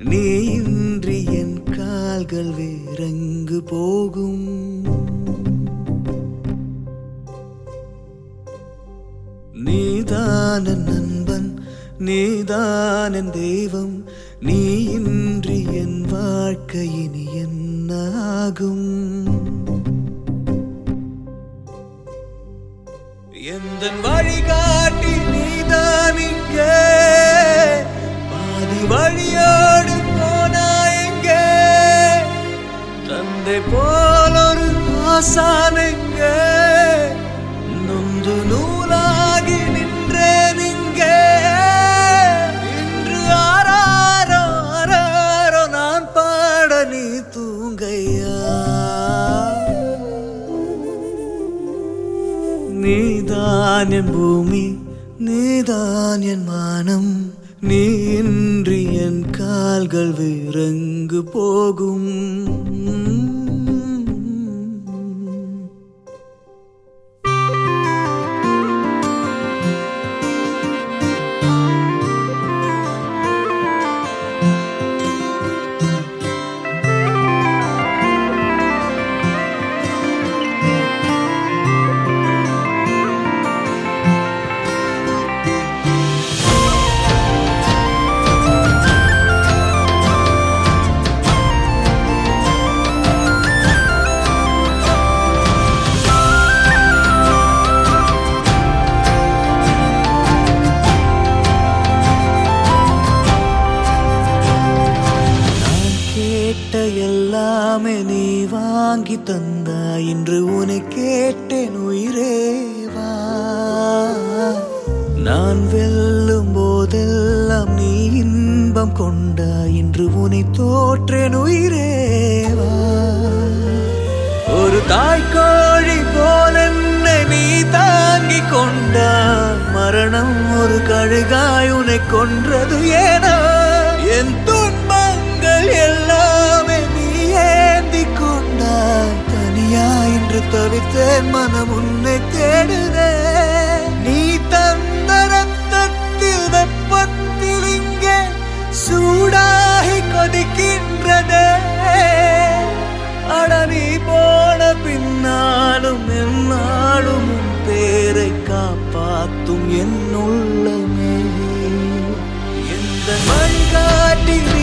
நீ இன்றி என் கால்கள் வேறெங்கு போகும். நீதான் என் நண்பன், நீதான் என் தெய்வம். நீ இன்றி என் வாழ்க்கை இனி என்ன ஆகும்? எந்த வழிகாட்டி நீதான் இங்கே, பாதி வழியோடு போனா எங்கே? தந்தை போல் ஒரு ஆசான் எங்கே? நொந்து நூலாகி நின்றேன் இங்கே. இன்று ஆராரோ ஆராரோ நான் பாட நீ தூங்கையா. நீதான் என் பூமி, நீதான் என் வானம். நீ இன்றி என் கால்கள் வேறெங்கு போகும்? எல்லாமே நீ வாங்கி தந்தா, இன்று உன்னை கேட்டேன் உயிரேவா. நான் வெல்லும் போதெல்லாம் நீ இன்பம் கொண்டா, இன்று உன்னை தோற்றேன் உயிரேவா. ஒரு தாய்க்கோழி போல என்னை நீ தாங்கி கொண்டா, மரணம் ஒரு கழுகாய் உன்னை கொன்றது ஏனா? என் துன்பங்கள் எல்லாமே நீ ஏந்தி கொண்டாய், தனியா இன்று தவித்தேன் மனம் உன்னை தேடுறேன். நீ தந்த ரத்தத்தில் வெப்பத்தில் இங்கே சூடாகி கொதிக்கின்றதே. அட நீ போன பின்னாலும் என்னாலும் உன் பேரை காப்பாத்தும் என் உள்ளமே. எந்த வழிகாட்டி